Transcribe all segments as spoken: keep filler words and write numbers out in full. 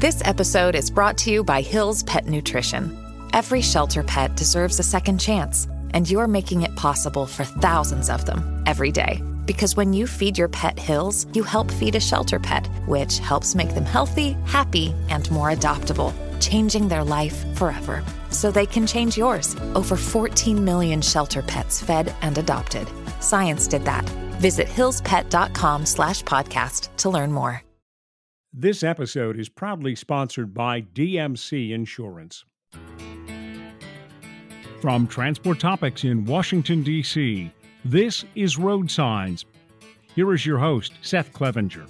This episode is brought to you by Hill's Pet Nutrition. Every shelter pet deserves a second chance, and you're making it possible for thousands of them every day. Because when you feed your pet Hill's, you help feed a shelter pet, which helps make them healthy, happy, and more adoptable, changing their life forever. So they can change yours. Over fourteen million shelter pets fed and adopted. Science did that. Visit hillspet.com slash podcast to learn more. This episode is proudly sponsored by D M C Insurance. From Transport Topics in Washington, D C, this is Road Signs. Here is your host, Seth Clevenger.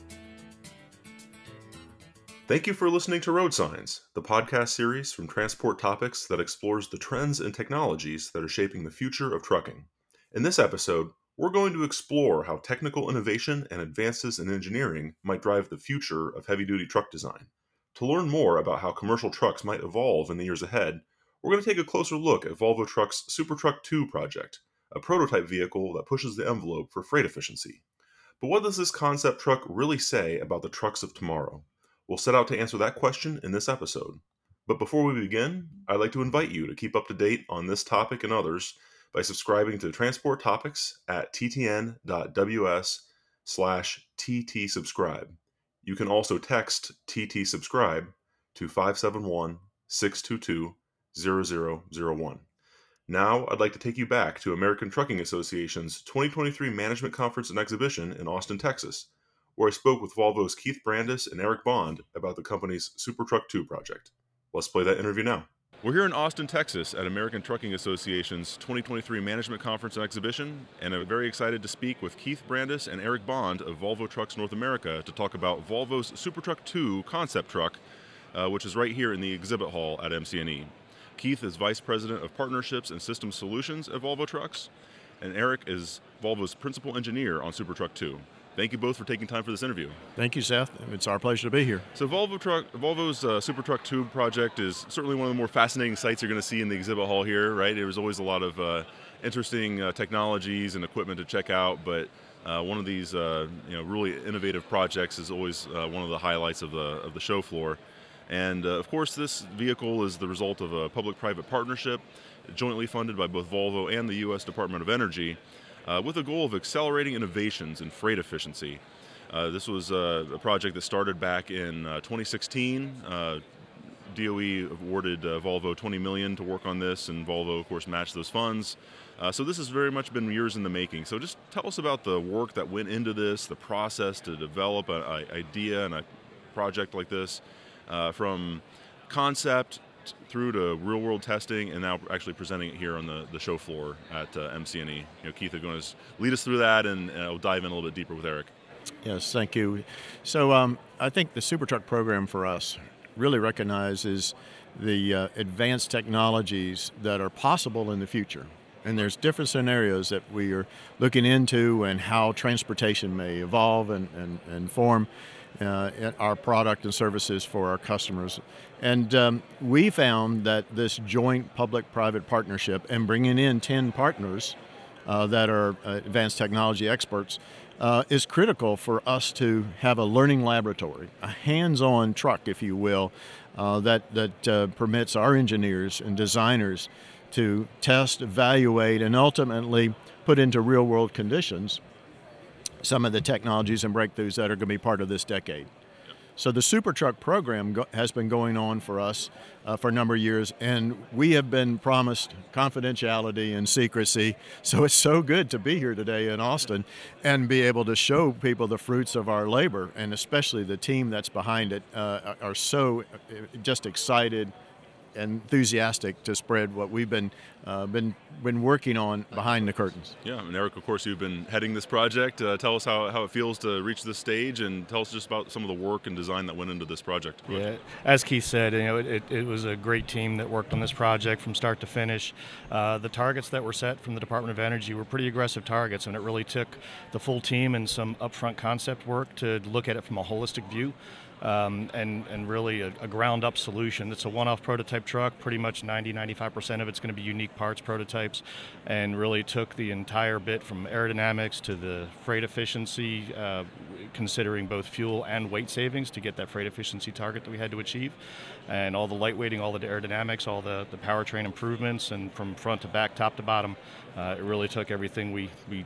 Thank you for listening to Road Signs, the podcast series from Transport Topics that explores the trends and technologies that are shaping the future of trucking. In this episode, we're going to explore how technical innovation and advances in engineering might drive the future of heavy-duty truck design. To learn more about how commercial trucks might evolve in the years ahead, we're going to take a closer look at Volvo Trucks SuperTruck two project, a prototype vehicle that pushes the envelope for freight efficiency. But what does this concept truck really say about the trucks of tomorrow? We'll set out to answer that question in this episode. But before we begin, I'd like to invite you to keep up to date on this topic and others by subscribing to Transport Topics at ttn.ws slash ttsubscribe. You can also text ttsubscribe to five seven one, six two two, zero zero zero one. Now, I'd like to take you back to American Trucking Association's twenty twenty-three Management Conference and Exhibition in Austin, Texas, where I spoke with Volvo's Keith Brandis and Eric Bond about the company's SuperTruck two project. Let's play that interview now. We're here in Austin, Texas at American Trucking Association's twenty twenty-three Management Conference and Exhibition, and I'm very excited to speak with Keith Brandis and Eric Bond of Volvo Trucks North America to talk about Volvo's SuperTruck two concept truck, uh, which is right here in the exhibit hall at M C N E. Keith is Vice President of Partnerships and Systems Solutions at Volvo Trucks, and Eric is Volvo's Principal Engineer on SuperTruck two. Thank you both for taking time for this interview. Thank you, Seth. It's our pleasure to be here. So Volvo Truck, Volvo's uh, SuperTruck two project is certainly one of the more fascinating sights you're going to see in the exhibit hall here, right? There was always a lot of uh, interesting uh, technologies and equipment to check out, but uh, one of these uh, you know, really innovative projects is always uh, one of the highlights of the, of the show floor. And uh, of course, this vehicle is the result of a public-private partnership jointly funded by both Volvo and the U S Department of Energy, Uh, with a goal of accelerating innovations in freight efficiency. Uh, this was uh, a project that started back in uh, twenty sixteen. Uh, D O E awarded uh, Volvo twenty million dollars to work on this, and Volvo, of course, matched those funds. Uh, so this has very much been years in the making. So just tell us about the work that went into this, the process to develop an idea and a project like this, uh, from concept through to real-world testing, and now actually presenting it here on the, the show floor at uh, M C N E. You know, Keith is going to lead us through that, and uh, we'll dive in a little bit deeper with Eric. Yes, thank you. So um, I think the SuperTruck program for us really recognizes the uh, advanced technologies that are possible in the future. And there's different scenarios that we are looking into and how transportation may evolve and, and, and form uh, our product and services for our customers. And um, we found that this joint public-private partnership and bringing in ten partners uh, that are uh, advanced technology experts uh, is critical for us to have a learning laboratory, a hands-on truck, if you will, uh, that, that uh, permits our engineers and designers to test, evaluate, and ultimately put into real-world conditions some of the technologies and breakthroughs that are going to be part of this decade. So the SuperTruck program go- has been going on for us uh, for a number of years, and we have been promised confidentiality and secrecy. So it's so good to be here today in Austin and be able to show people the fruits of our labor, and especially the team that's behind it uh, are so just excited enthusiastic to spread what we've been uh, been been working on behind the curtains. Yeah, and Eric, of course, you've been heading this project. Uh, tell us how, how it feels to reach this stage, and tell us just about some of the work and design that went into this project. Yeah, as Keith said, you know, it, it was a great team that worked on this project from start to finish. Uh, the targets that were set from the Department of Energy were pretty aggressive targets, and it really took the full team and some upfront concept work to look at it from a holistic view. Um, and, and really a, a ground-up solution. It's a one-off prototype truck. Pretty much ninety, ninety-five percent of it's going to be unique parts prototypes, and really took the entire bit from aerodynamics to the freight efficiency, uh, considering both fuel and weight savings to get that freight efficiency target that we had to achieve, and all the lightweighting, all the aerodynamics, all the, the powertrain improvements, and from front to back, top to bottom, uh, it really took everything we, we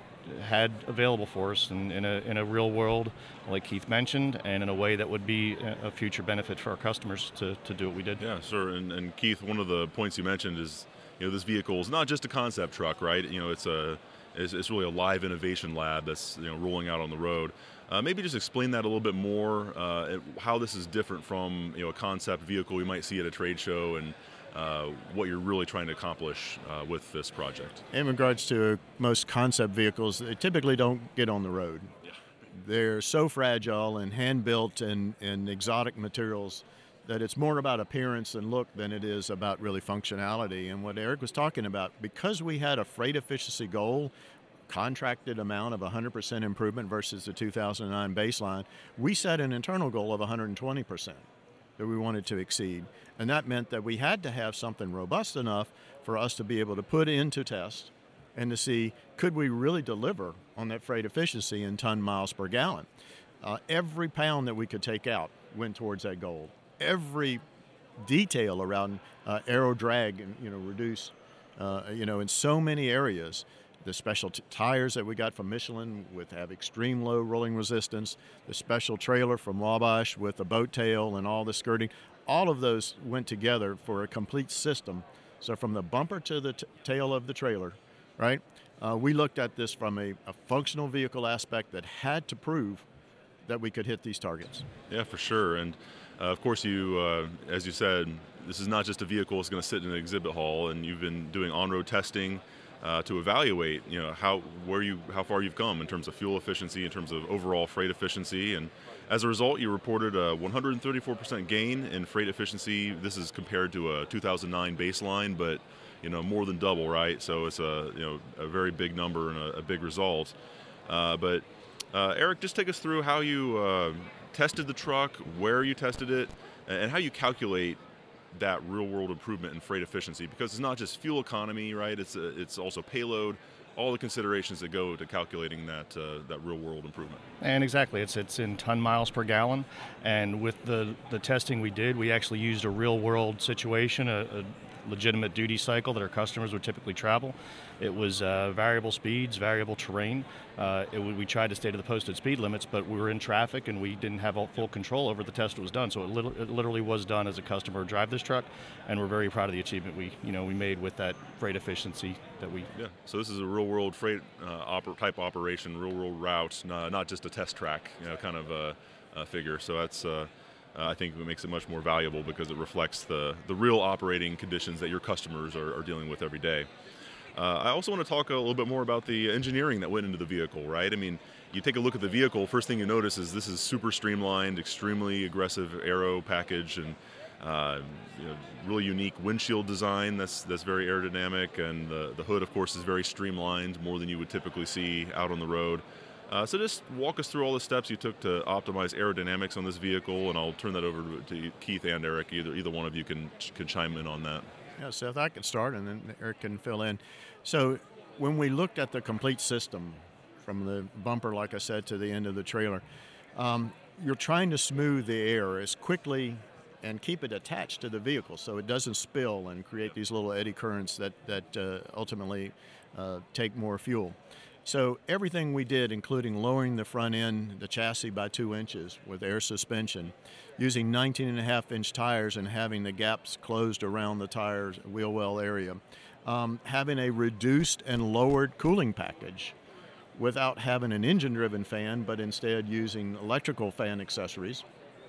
had available for us in, in, a, in a real world, like Keith mentioned, and in a way that would be a future benefit for our customers to, to do what we did. Yeah, sure. And, and Keith, one of the points you mentioned is, you know, this vehicle is not just a concept truck, right? You know, it's a it's, it's really a live innovation lab that's, you know, rolling out on the road. Uh, maybe just explain that a little bit more, uh, how this is different from, you know, a concept vehicle you might see at a trade show, and Uh, what you're really trying to accomplish uh, with this project. In regards to most concept vehicles, they typically don't get on the road. Yeah. They're so fragile and hand-built and, and exotic materials that it's more about appearance and look than it is about really functionality. And what Eric was talking about, because we had a freight efficiency goal, contracted amount of one hundred percent improvement versus the two thousand nine baseline, we set an internal goal of one hundred twenty percent. That we wanted to exceed. And that meant that we had to have something robust enough for us to be able to put into test and to see, could we really deliver on that freight efficiency in ton miles per gallon? Uh, every pound that we could take out went towards that goal. Every detail around uh, aero drag and, you know, reduce, uh, you know, in so many areas. The special t- tires that we got from Michelin with have extreme low rolling resistance, the special trailer from Wabash with the boat tail and all the skirting, all of those went together for a complete system. So from the bumper to the t- tail of the trailer, right, uh, we looked at this from a, a functional vehicle aspect that had to prove that we could hit these targets. Yeah, for sure. And uh, of course, you, uh, as you said, this is not just a vehicle that's going to sit in an exhibit hall, and you've been doing on-road testing Uh, to evaluate, you know, how where you how far you've come in terms of fuel efficiency, in terms of overall freight efficiency, and as a result, you reported a one hundred thirty-four percent gain in freight efficiency. This is compared to a two thousand nine baseline, but you know, more than double, right? So it's a you know a very big number and a, a big result. Uh, but uh, Eric, just take us through how you uh, tested the truck, where you tested it, and how you calculate that real-world improvement in freight efficiency, because it's not just fuel economy, right? It's a, it's also payload, all the considerations that go to calculating that uh, that real-world improvement. And exactly, it's it's in ton miles per gallon. And with the the testing we did, we actually used a real-world situation, a, a legitimate duty cycle that our customers would typically travel. It was uh, variable speeds, variable terrain. Uh, it, we tried to stay to the posted speed limits, but we were in traffic and we didn't have full control over the test that was done. So it, lit- it literally was done as a customer drive this truck, and we're very proud of the achievement we, you know, we made with that freight efficiency that we. Yeah. So this is a real-world freight uh, oper- type operation, real-world route, uh, not just a test track, you know, kind of a, a figure. So that's. Uh, Uh, I think it makes it much more valuable because it reflects the, the real operating conditions that your customers are, are dealing with every day. Uh, I also want to talk a little bit more about the engineering that went into the vehicle, right? I mean, you take a look at the vehicle, first thing you notice is this is super streamlined, extremely aggressive aero package, and uh, you know, really unique windshield design that's that's very aerodynamic, and the, the hood, of course, is very streamlined, more than you would typically see out on the road. Uh, so just walk us through all the steps you took to optimize aerodynamics on this vehicle, and I'll turn that over to, to Keith and Eric. Either either one of you can can chime in on that. Yeah, Seth, I can start, and then Eric can fill in. So when we looked at the complete system, from the bumper, like I said, to the end of the trailer, um, you're trying to smooth the air as quickly and keep it attached to the vehicle so it doesn't spill and create these little eddy currents that, that uh, ultimately uh, take more fuel. So everything we did, including lowering the front end, the chassis by two inches with air suspension, using nineteen and a half inch tires and having the gaps closed around the tires, wheel well area, um, having a reduced and lowered cooling package without having an engine-driven fan, but instead using electrical fan accessories.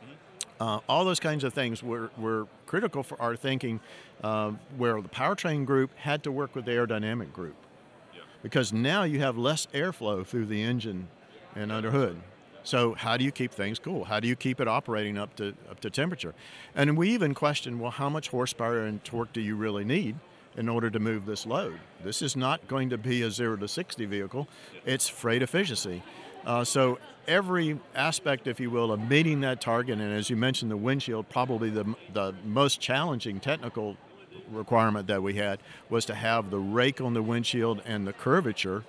Uh, all those kinds of things were, were critical for our thinking, uh, where the powertrain group had to work with the aerodynamic group. Because now you have less airflow through the engine and under hood. So how do you keep things cool? How do you keep it operating up to up to temperature? And we even questioned, well, how much horsepower and torque do you really need in order to move this load? This is not going to be a zero to sixty vehicle. It's freight efficiency. Uh, so every aspect, if you will, of meeting that target, and as you mentioned, the windshield, probably the the most challenging technical requirement that we had was to have the rake on the windshield and the curvature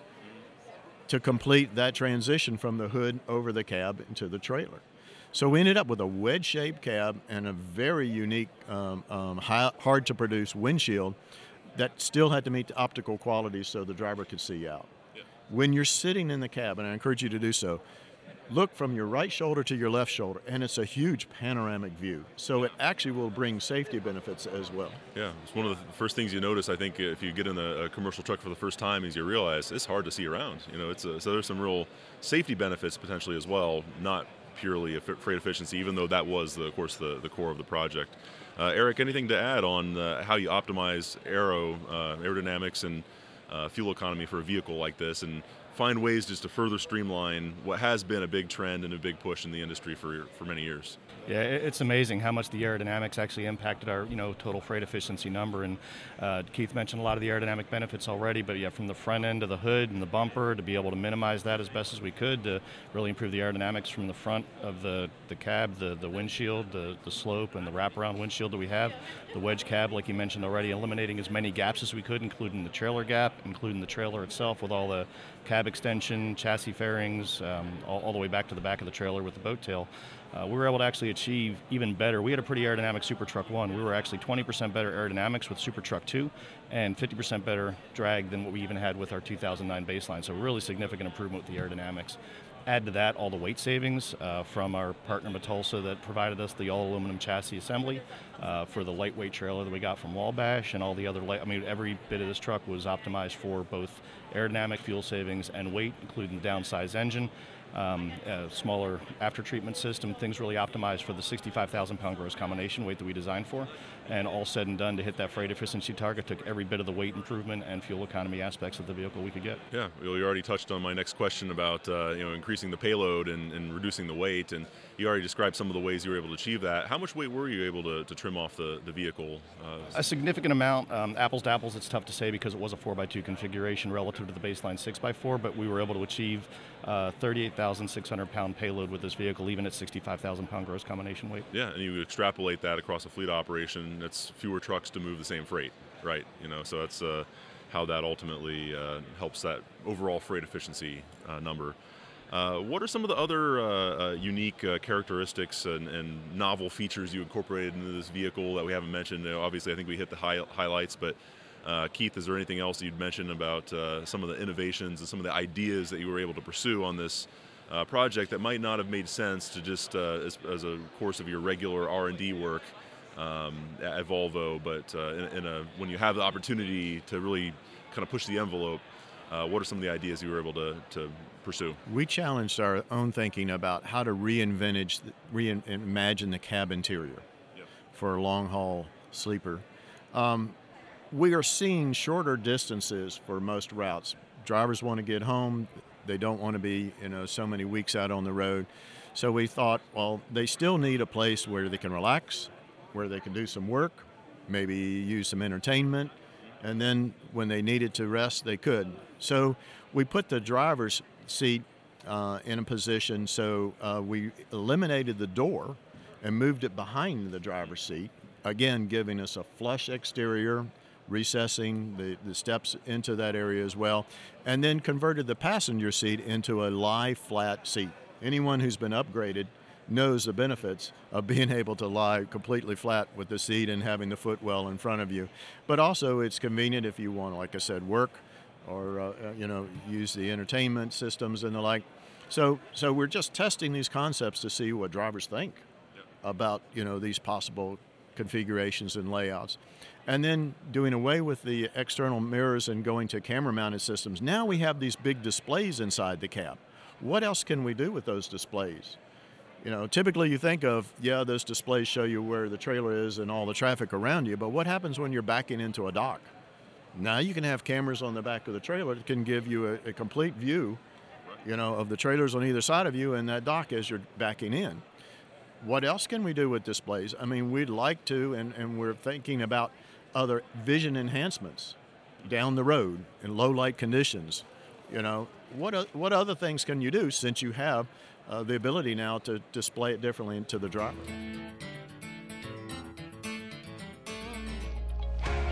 to complete that transition from the hood over the cab into the trailer. So we ended up with a wedge-shaped cab and a very unique, um, um, high, hard-to-produce windshield that still had to meet the optical qualities so the driver could see out. Yeah. When you're sitting in the cab, and I encourage you to do so, look from your right shoulder to your left shoulder, and it's a huge panoramic view. So it actually will bring safety benefits as well. Yeah, it's one of the first things you notice, I think, if you get in a, a commercial truck for the first time, is you realize it's hard to see around. You know, it's a, so there's some real safety benefits potentially as well, not purely freight efficiency, even though that was, the, of course, the, the core of the project. Uh, Eric, anything to add on uh, how you optimize aero, uh, aerodynamics and uh, fuel economy for a vehicle like this, and find ways just to further streamline what has been a big trend and a big push in the industry for for many years? Yeah, it's amazing how much the aerodynamics actually impacted our, you know, total freight efficiency number. And uh, Keith mentioned a lot of the aerodynamic benefits already, but yeah, from the front end of the hood and the bumper, to be able to minimize that as best as we could to really improve the aerodynamics from the front of the, the cab, the, the windshield, the, the slope, and the wraparound windshield that we have. The wedge cab, like you mentioned already, eliminating as many gaps as we could, including the trailer gap, including the trailer itself with all the cab extension, chassis fairings, um, all, all the way back to the back of the trailer with the boat tail. Uh, we were able to actually achieve even better. We had a pretty aerodynamic Super Truck one. We were actually twenty percent better aerodynamics with Super Truck two and fifty percent better drag than what we even had with our two thousand nine baseline. So really significant improvement with the aerodynamics. Add to that all the weight savings uh, from our partner Matulsa that provided us the all aluminum chassis assembly uh, for the lightweight trailer that we got from Wabash, and all the other light. I mean, every bit of this truck was optimized for both aerodynamic, fuel savings, and weight, including the downsized engine. Um, a smaller after treatment system, things really optimized for the sixty-five thousand pound gross combination weight that we designed for, and all said and done to hit that freight efficiency target took every bit of the weight improvement and fuel economy aspects of the vehicle we could get. Yeah, well, you already touched on my next question about uh, you know, increasing the payload and, and reducing the weight, and you already described some of the ways you were able to achieve that. How much weight were you able to, to trim off the, the vehicle? Uh, a significant amount. Um, apples to apples, it's tough to say because it was a four by two configuration relative to the baseline six by four, but we were able to achieve uh, thirty-eight thousand six hundred pound payload with this vehicle, even at sixty-five thousand pound gross combination weight. Yeah, and you extrapolate that across a fleet operation, it's fewer trucks to move the same freight, right? You know, so that's uh, how that ultimately uh, helps that overall freight efficiency uh, number. Uh, what are some of the other uh, uh, unique uh, characteristics and, and novel features you incorporated into this vehicle that we haven't mentioned? You know, obviously, I think we hit the high, highlights, but uh, Keith, is there anything else you'd mention about uh, some of the innovations and some of the ideas that you were able to pursue on this uh, project that might not have made sense to just uh, as, as a course of your regular R and D work um, at Volvo, but uh, in, in a, when you have the opportunity to really kind of push the envelope, uh, what are some of the ideas you were able to, to pursue? We challenged our own thinking about how to reinvent, reimagine the cab interior yep. for a long-haul sleeper. Um, we are seeing shorter distances for most routes. Drivers want to get home. They don't want to be, you know, so many weeks out on the road. So we thought, well, they still need a place where they can relax, where they can do some work, maybe use some entertainment, and then when they needed to rest, they could. So we put the driver's seat uh, in a position so uh, we eliminated the door and moved it behind the driver's seat, again giving us a flush exterior, recessing the, the steps into that area as well, and then converted the passenger seat into a lie flat seat. Anyone who's been upgraded knows the benefits of being able to lie completely flat with the seat and having the footwell in front of you. But also it's convenient if you want, like I said, work or uh, you know, use the entertainment systems and the like. So so we're just testing these concepts to see what drivers think yep. about, you know, these possible configurations and layouts. And then doing away with the external mirrors and going to camera-mounted systems. Now we have these big displays inside the cab. What else can we do with those displays? You know, typically you think of, yeah, those displays show you where the trailer is and all the traffic around you, but what happens when you're backing into a dock? Now you can have cameras on the back of the trailer that can give you a, a complete view, you know, of the trailers on either side of you and that dock as you're backing in. What else can we do with displays? I mean, we'd like to, and, and we're thinking about other vision enhancements down the road in low light conditions. You know, what what other things can you do since you have uh, the ability now to display it differently to the driver?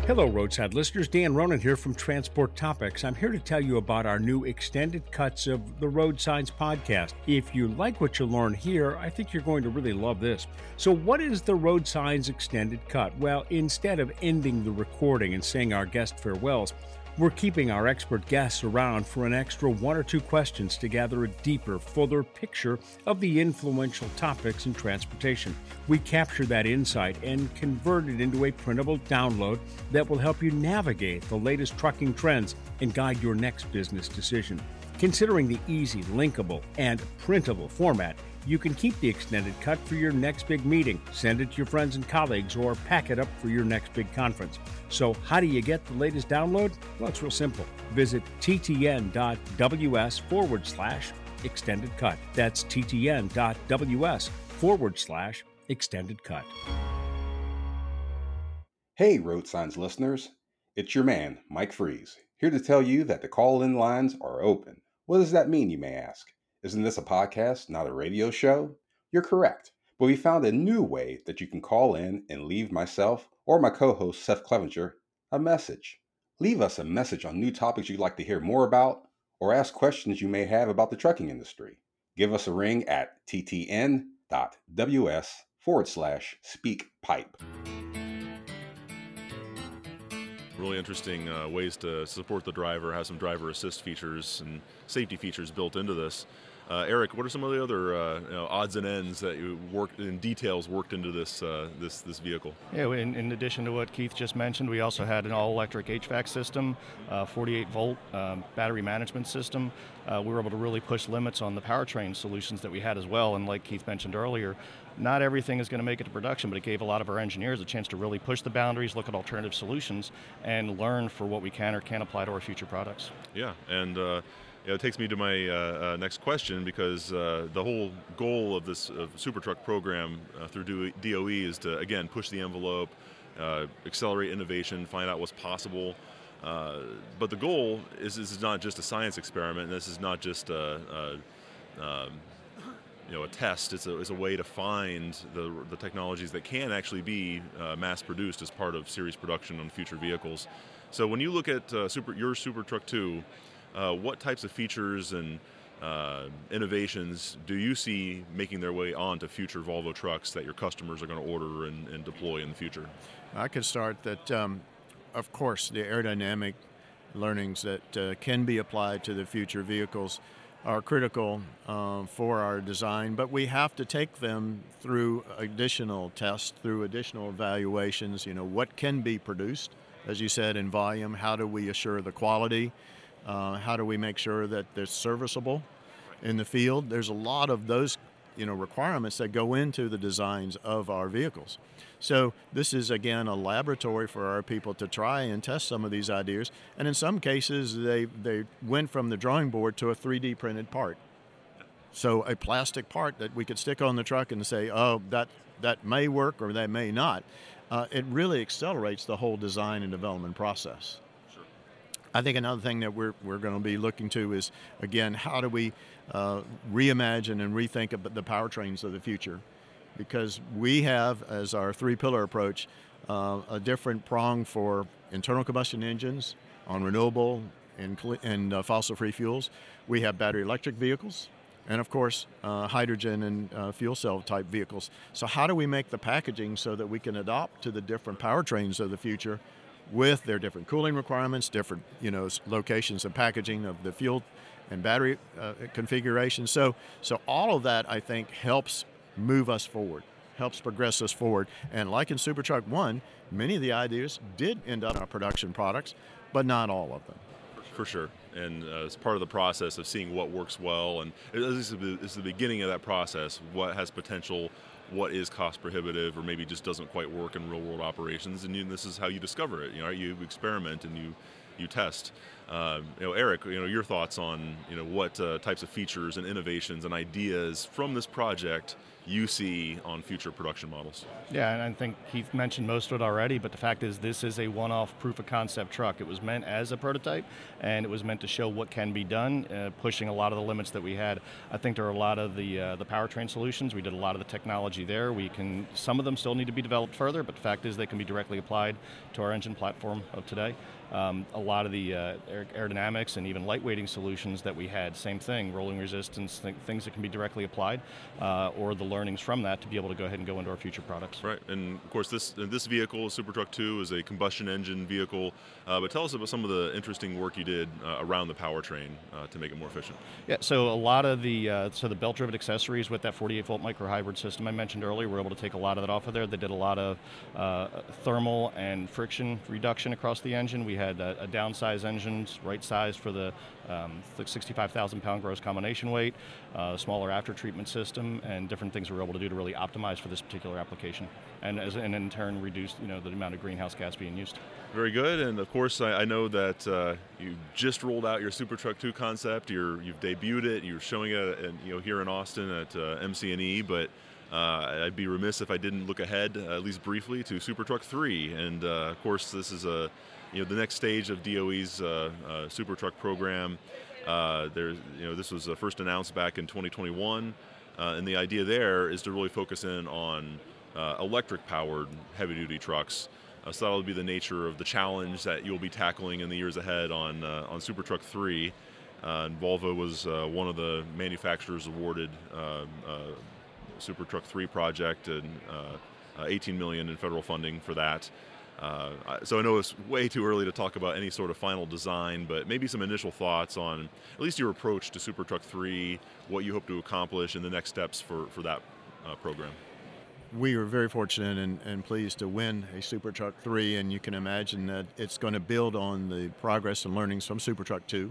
Hello, roadside listeners. Dan Ronan here from Transport Topics. I'm here to tell you about our new extended cuts of the Road Signs podcast. If you like what you learn here, I think you're going to really love this. So what is the Road Signs extended cut? Well, instead of ending the recording and saying our guest farewells, we're keeping our expert guests around for an extra one or two questions to gather a deeper, fuller picture of the influential topics in transportation. We capture that insight and convert it into a printable download that will help you navigate the latest trucking trends and guide your next business decision. Considering the easy, linkable, and printable format, you can keep the extended cut for your next big meeting, send it to your friends and colleagues, or pack it up for your next big conference. So how do you get the latest download? Well, it's real simple. Visit ttn.ws forward slash extended cut. That's ttn.ws forward slash extended cut. Hey, Road Signs listeners. It's your man, Mike Freeze, here to tell you that the call-in lines are open. What does that mean, you may ask? Isn't this a podcast, not a radio show? You're correct, but we found a new way that you can call in and leave myself or my co-host Seth Clevenger a message. Leave us a message on new topics you'd like to hear more about, or ask questions you may have about the trucking industry. Give us a ring at ttn.ws forward slash speak pipe. Really interesting uh, ways to support the driver, have some driver assist features and safety features built into this. Uh, Eric, what are some of the other uh, you know, odds and ends that you worked in details worked into this uh, this this vehicle? Yeah, in, in addition to what Keith just mentioned, we also had an all-electric H V A C system, uh, forty-eight volt um, battery management system. Uh, we were able to really push limits on the powertrain solutions that we had as well. And like Keith mentioned earlier, not everything is going to make it to production, but it gave a lot of our engineers a chance to really push the boundaries, look at alternative solutions, and learn for what we can or can apply to our future products. Yeah, and uh, you know, it takes me to my uh, uh, next question, because uh, the whole goal of this uh, SuperTruck program uh, through D O E is to, again, push the envelope, uh, accelerate innovation, find out what's possible. Uh, but the goal is, is not just a science experiment. This is not just a, a um, you know, a test. It's a, it's a way to find the, the technologies that can actually be uh, mass-produced as part of series production on future vehicles. So when you look at uh, super, your SuperTruck two, uh, what types of features and uh, innovations do you see making their way onto future Volvo trucks that your customers are going to order and, and deploy in the future? I could start that, um, of course, the aerodynamic learnings that uh, can be applied to the future vehicles are critical uh, for our design, but we have to take them through additional tests, through additional evaluations. You know, what can be produced, as you said, in volume? How do we assure the quality? Uh, how do we make sure that they're serviceable in the field? There's a lot of those, you know, requirements that go into the designs of our vehicles. So this is, again, a laboratory for our people to try and test some of these ideas. And in some cases, they, they went from the drawing board to a three D printed part. So a plastic part that we could stick on the truck and say, oh, that, that may work or that may not. Uh, it really accelerates the whole design and development process. Sure. I think another thing that we're, we're going to be looking to is, again, how do we uh, reimagine and rethink about the powertrains of the future? Because we have, as our three-pillar approach, uh, a different prong for internal combustion engines on renewable and, and uh, fossil-free fuels. We have battery electric vehicles, and of course, uh, hydrogen and uh, fuel cell type vehicles. So how do we make the packaging so that we can adopt to the different powertrains of the future with their different cooling requirements, different, you know, locations and packaging of the fuel and battery uh, configuration. So, so all of that, I think, helps move us forward, helps progress us forward. And like in SuperTruck one, many of the ideas did end up in our production products, but not all of them. For sure. And uh, it's part of the process of seeing what works well. And this is, the, this is the beginning of that process. What has potential, what is cost prohibitive, or maybe just doesn't quite work in real world operations. And you, this is how you discover it. You know, you experiment and you, you test. Uh, you know, Eric, you know, your thoughts on, you know, what uh, types of features and innovations and ideas from this project you see on future production models? Yeah, and I think Keith mentioned most of it already, but the fact is this is a one-off proof of concept truck. It was meant as a prototype, and it was meant to show what can be done, uh, pushing a lot of the limits that we had. I think there are a lot of the uh, the powertrain solutions. We did a lot of the technology there. We can, some of them still need to be developed further, but the fact is they can be directly applied to our engine platform of today. Um, a lot of the uh, aer- aerodynamics and even lightweighting solutions that we had, same thing, rolling resistance, th- things that can be directly applied, uh, or the learnings from that to be able to go ahead and go into our future products. Right, and of course this this vehicle, Super Truck two, is a combustion engine vehicle, uh, but tell us about some of the interesting work you did uh, around the powertrain uh, to make it more efficient. Yeah, so a lot of the, uh, so the belt-driven accessories with that forty-eight volt micro-hybrid system I mentioned earlier, we're able to take a lot of that off of there. They did a lot of uh, thermal and friction reduction across the engine. We had a, a downsized engines, right sized for the um, sixty-five thousand pound gross combination weight, uh, smaller after treatment system, and different things we were able to do to really optimize for this particular application, and as and in turn reduce, you know, the amount of greenhouse gas being used. Very good, and of course I, I know that uh, you just rolled out your Super Truck two concept. You're you've debuted it. You're showing it, at, you know, here in Austin at uh, M C and E, but uh, I'd be remiss if I didn't look ahead, uh, at least briefly, to Super Truck three, and uh, of course this is a you know the next stage of D O E's uh, uh, Super Truck program. Uh, there's you know this was uh, first announced back in twenty twenty-one, uh, and the idea there is to really focus in on uh, electric-powered heavy-duty trucks. Uh, so that'll be the nature of the challenge that you'll be tackling in the years ahead on uh, on Super Truck three. Uh, and Volvo was uh, one of the manufacturers awarded uh, uh, Super Truck three project, and uh, uh, eighteen million dollars in federal funding for that. Uh, so I know it's way too early to talk about any sort of final design, but maybe some initial thoughts on at least your approach to Super Truck three, what you hope to accomplish, and the next steps for, for that uh, program. We were very fortunate and, and pleased to win a Super Truck three, and you can imagine that it's going to build on the progress and learnings from Super Truck two.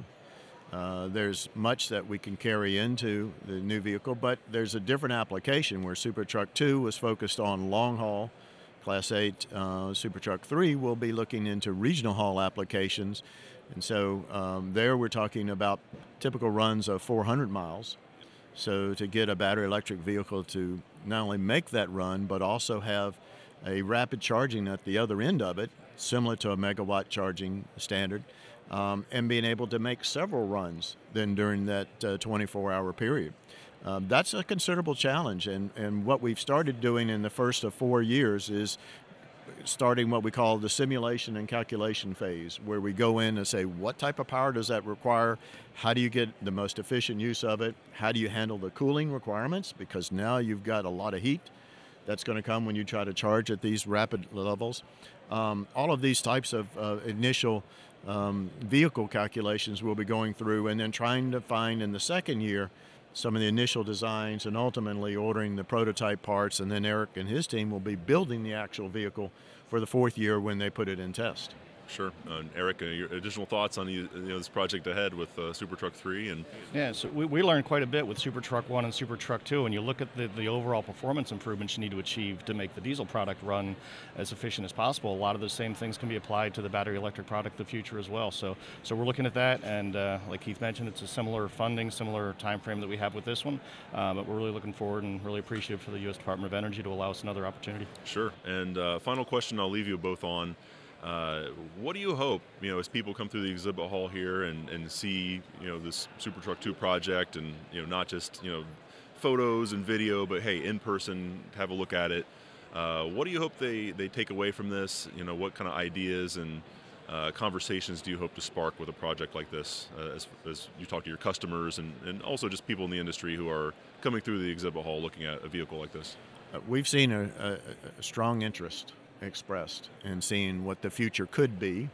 Uh, there's much that we can carry into the new vehicle, but there's a different application where Super Truck two was focused on long haul. Class eight uh, Super Truck three will be looking into regional haul applications, and so um, there we're talking about typical runs of four hundred miles. So to get a battery electric vehicle to not only make that run, but also have a rapid charging at the other end of it, similar to a megawatt charging standard, um, and being able to make several runs then during that uh, twenty-four hour period. Um, that's a considerable challenge, and, and what we've started doing in the first of four years is starting what we call the simulation and calculation phase, where we go in and say, what type of power does that require? How do you get the most efficient use of it? How do you handle the cooling requirements? Because now you've got a lot of heat that's going to come when you try to charge at these rapid levels. Um, all of these types of uh, initial um, vehicle calculations we'll be going through, and then trying to find in the second year some of the initial designs, and ultimately ordering the prototype parts, and then Eric and his team will be building the actual vehicle for the fourth year when they put it in test. Sure. Uh, Eric, uh, your additional thoughts on you know, this project ahead with uh, Super Truck three? And yeah, so we, we learned quite a bit with Super Truck one and Super Truck two, and you look at the, the overall performance improvements you need to achieve to make the diesel product run as efficient as possible. A lot of those same things can be applied to the battery electric product of the future as well. So so we're looking at that, and uh, like Keith mentioned, it's a similar funding, similar time frame that we have with this one, uh, but we're really looking forward and really appreciative for the U S Department of Energy to allow us another opportunity. Sure. And uh, final question I'll leave you both on. Uh, what do you hope, you know, as people come through the exhibit hall here and, and see, you know, this Super Truck two project, and, you know, not just, you know, photos and video, but, hey, in person, have a look at it. Uh, what do you hope they, they take away from this? You know, what kind of ideas and uh, conversations do you hope to spark with a project like this uh, as, as you talk to your customers and, and also just people in the industry who are coming through the exhibit hall looking at a vehicle like this? Uh, we've seen a, a, a strong interest expressed in seeing what the future could be.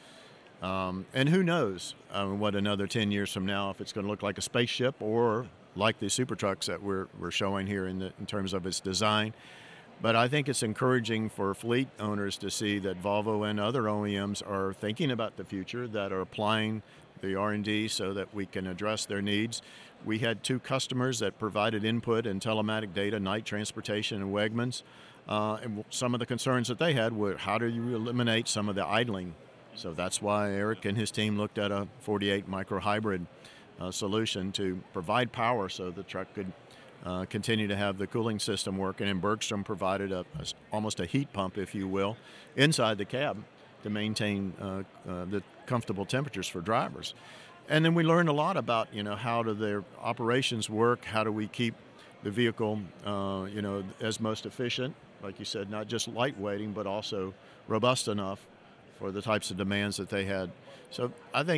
Um, and who knows uh, what another ten years from now, if it's going to look like a spaceship or like the Super Trucks that we're, we're showing here in, the, in terms of its design. But I think it's encouraging for fleet owners to see that Volvo and other O E Ms are thinking about the future, that are applying the R and D so that we can address their needs. We had two customers that provided input and telematic data, Knight Transportation and Wegmans. Uh, and some of the concerns that they had were, how do you eliminate some of the idling? So that's why Eric and his team looked at a forty-eight micro hybrid uh, solution to provide power so the truck could uh, continue to have the cooling system working, and Bergstrom provided a, a almost a heat pump, if you will, inside the cab to maintain uh, uh, the comfortable temperatures for drivers. And then we learned a lot about, you know, how do their operations work, how do we keep the vehicle, uh, you know, as most efficient, like you said, not just lightweighting, but also robust enough for the types of demands that they had. So I think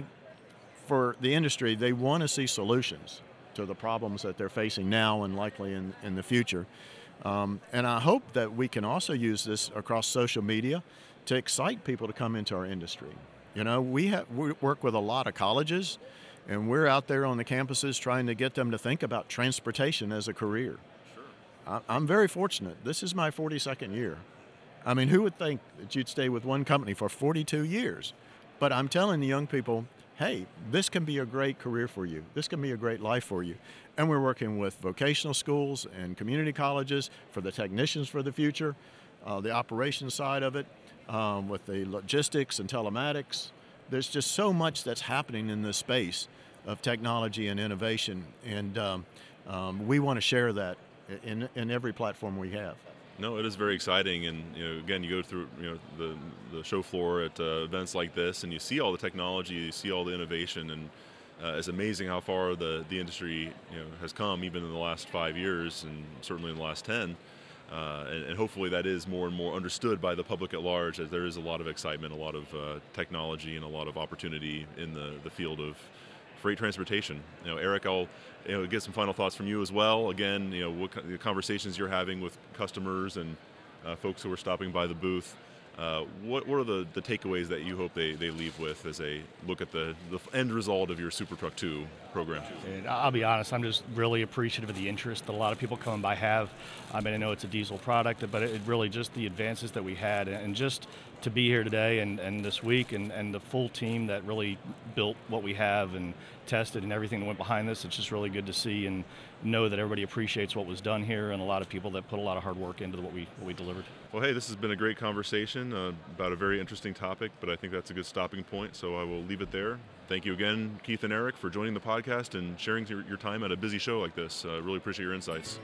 for the industry, they want to see solutions to the problems that they're facing now and likely in, in the future. Um, and I hope that we can also use this across social media to excite people to come into our industry. You know, we, have, we work with a lot of colleges, and we're out there on the campuses trying to get them to think about transportation as a career. Sure. I, I'm very fortunate. This is my forty-second year. I mean, who would think that you'd stay with one company for forty-two years? But I'm telling the young people, hey, this can be a great career for you. This can be a great life for you. And we're working with vocational schools and community colleges for the technicians for the future, uh, the operations side of it, um, with the logistics and telematics. There's just so much that's happening in this space of technology and innovation, and um, um, we want to share that in, in every platform we have. No, it is very exciting, and you know, again, you go through you know the the show floor at uh, events like this, and you see all the technology, you see all the innovation, and uh, it's amazing how far the the industry you know has come, even in the last five years, and certainly in the last ten. Uh, and, and hopefully that is more and more understood by the public at large, as there is a lot of excitement, a lot of uh, technology, and a lot of opportunity in the, the field of freight transportation. You know, Eric, I'll you know, get some final thoughts from you as well. Again, you know, what the conversations you're having with customers and uh, folks who are stopping by the booth. Uh, what, what are the, the takeaways that you hope they, they leave with as they look at the, the end result of your Super Truck two program? And I'll be honest, I'm just really appreciative of the interest that a lot of people coming by have. I mean, I know it's a diesel product, but it really just the advances that we had, and just to be here today and, and this week, and, and the full team that really built what we have and tested and everything that went behind this, it's just really good to see and know that everybody appreciates what was done here, and a lot of people that put a lot of hard work into what we what we delivered. Well, hey, this has been a great conversation uh, about a very interesting topic, but I think that's a good stopping point, so I will leave it there. Thank you again, Keith and Eric, for joining the podcast and sharing your, your time at a busy show like this. I uh, really appreciate your insights.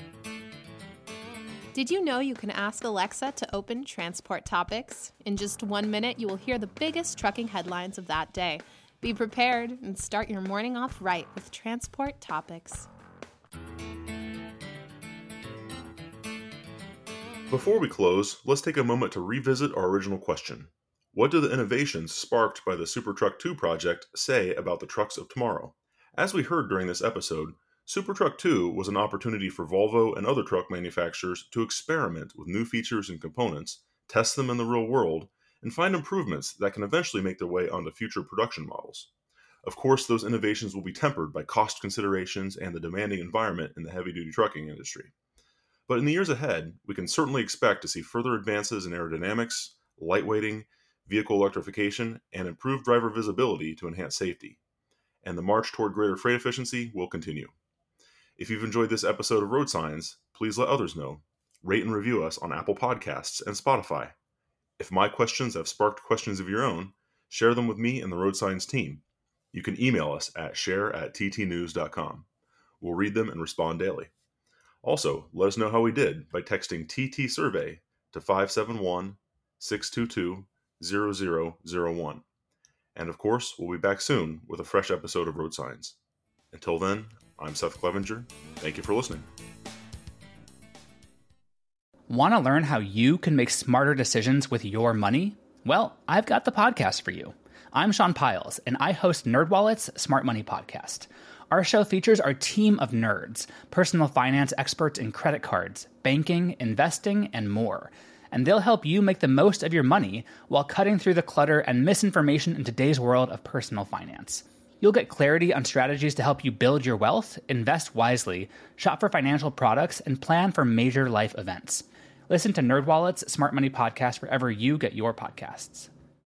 Did you know you can ask Alexa to open Transport Topics? In just one minute, you will hear the biggest trucking headlines of that day. Be prepared and start your morning off right with Transport Topics. Before we close, let's take a moment to revisit our original question. What do the innovations sparked by the Super Truck two project say about the trucks of tomorrow? As we heard during this episode, Super Truck two was an opportunity for Volvo and other truck manufacturers to experiment with new features and components, test them in the real world, and find improvements that can eventually make their way onto future production models. Of course, those innovations will be tempered by cost considerations and the demanding environment in the heavy-duty trucking industry. But in the years ahead, we can certainly expect to see further advances in aerodynamics, lightweighting, vehicle electrification, and improved driver visibility to enhance safety. And the march toward greater freight efficiency will continue. If you've enjoyed this episode of Road Signs, please let others know. Rate and review us on Apple Podcasts and Spotify. If my questions have sparked questions of your own, share them with me and the Road Signs team. You can email us at share at t t news dot com. We'll read them and respond daily. Also, let us know how we did by texting T T Survey to five seven one, six two two, zero zero zero one. And of course, we'll be back soon with a fresh episode of Road Signs. Until then, I'm Seth Clevenger. Thank you for listening. Want to learn how you can make smarter decisions with your money? Well, I've got the podcast for you. I'm Sean Piles, and I host NerdWallet's Smart Money Podcast. Our show features our team of nerds, personal finance experts in credit cards, banking, investing, and more. And they'll help you make the most of your money while cutting through the clutter and misinformation in today's world of personal finance. You'll get clarity on strategies to help you build your wealth, invest wisely, shop for financial products, and plan for major life events. Listen to NerdWallet's Smart Money Podcast wherever you get your podcasts.